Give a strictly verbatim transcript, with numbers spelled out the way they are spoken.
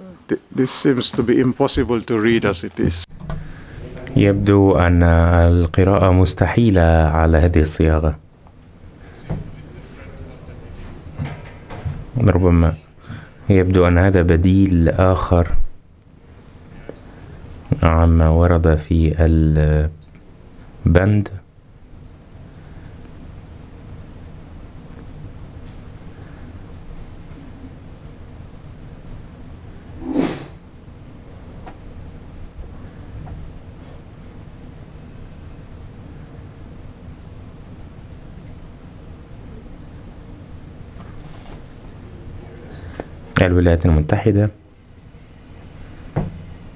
th- this seems to be impossible to read as it is. يبدو أن القراءة مستحيلة على هذه الصياغة. ربما يبدو أن هذا بديل آخر عما ورد في البند. الولايات المتحدة